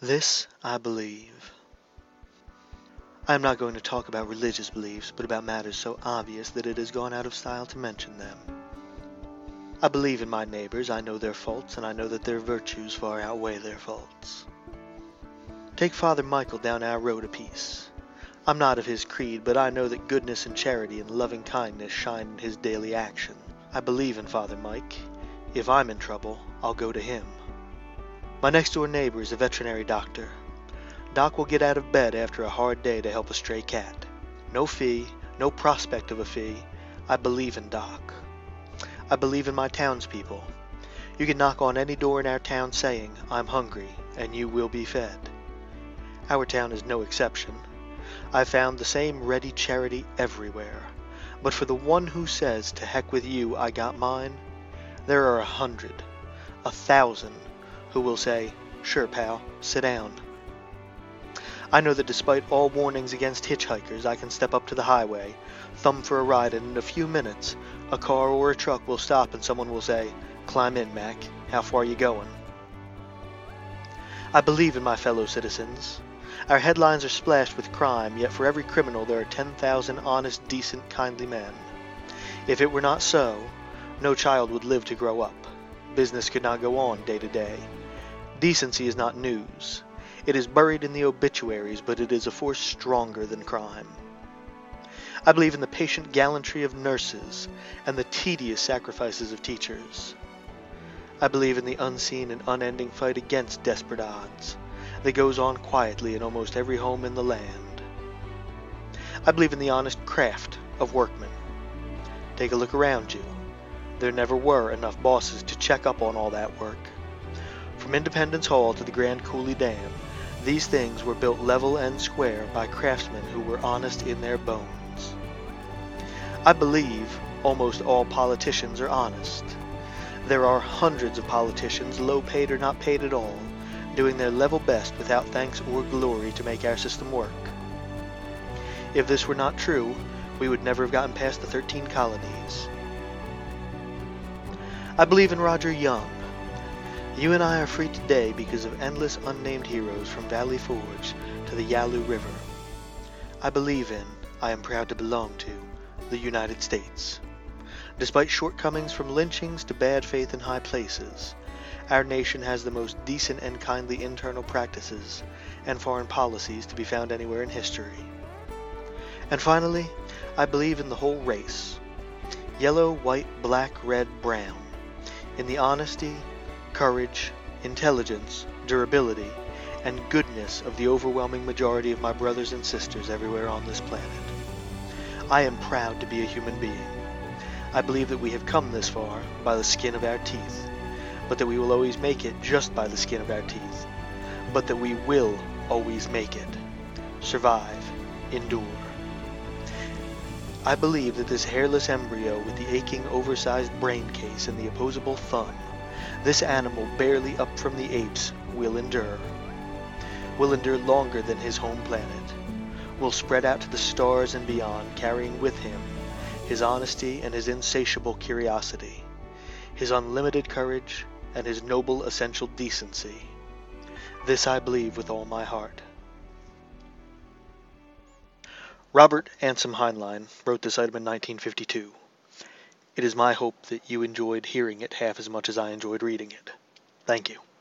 This I believe. I am not going to talk about religious beliefs, but about matters so obvious that it has gone out of style to mention them. I believe in my neighbors, I know their faults, and I know that their virtues far outweigh their faults. Take Father Michael down our road a piece. I'm not of his creed, but I know that goodness and charity and loving kindness shine in his daily action. I believe in Father Mike. If I'm in trouble, I'll go to him. My next-door neighbor is a veterinary doctor. Doc will get out of bed after a hard day to help a stray cat. No fee, no prospect of a fee. I believe in Doc. I believe in my townspeople. You can knock on any door in our town saying, "I'm hungry," and you will be fed. Our town is no exception. I've found the same ready charity everywhere. But for the one who says, "To heck with you, I got mine," there are 100, 1,000, who will say, "Sure, pal, sit down." I know that despite all warnings against hitchhikers, I can step up to the highway, thumb for a ride, and in a few minutes, a car or a truck will stop and someone will say, "Climb in, Mac. How far you going?" I believe in my fellow citizens. Our headlines are splashed with crime, yet for every criminal there are 10,000 honest, decent, kindly men. If it were not so, no child would live to grow up. Business could not go on day to day. Decency is not news. It is buried in the obituaries, but it is a force stronger than crime. I believe in the patient gallantry of nurses and the tedious sacrifices of teachers. I believe in the unseen and unending fight against desperate odds that goes on quietly in almost every home in the land. I believe in the honest craft of workmen. Take a look around you. There never were enough bosses to check up on all that work. From Independence Hall to the Grand Coulee Dam, these things were built level and square by craftsmen who were honest in their bones. I believe almost all politicians are honest. There are hundreds of politicians, low paid or not paid at all, doing their level best without thanks or glory to make our system work. If this were not true, we would never have gotten past the 13 colonies. I believe in Roger Young. You and I are free today because of endless unnamed heroes from Valley Forge to the Yalu River. I believe in, I am proud to belong to, the United States. Despite shortcomings from lynchings to bad faith in high places, our nation has the most decent and kindly internal practices and foreign policies to be found anywhere in history. And finally, I believe in the whole race. Yellow, white, black, red, brown. In the honesty, courage, intelligence, durability, and goodness of the overwhelming majority of my brothers and sisters everywhere on this planet. I am proud to be a human being. I believe that we have come this far by the skin of our teeth, but that we will always make it just by the skin of our teeth, but that we will always make it. Survive. Endure. I believe that this hairless embryo with the aching, oversized brain case and the opposable thumb, this animal barely up from the apes, will endure longer than his home planet, will spread out to the stars and beyond, carrying with him his honesty and his insatiable curiosity, his unlimited courage and his noble essential decency. This I believe with all my heart. Robert Anselm Heinlein wrote this item in 1952. It is my hope that you enjoyed hearing it half as much as I enjoyed reading it. Thank you.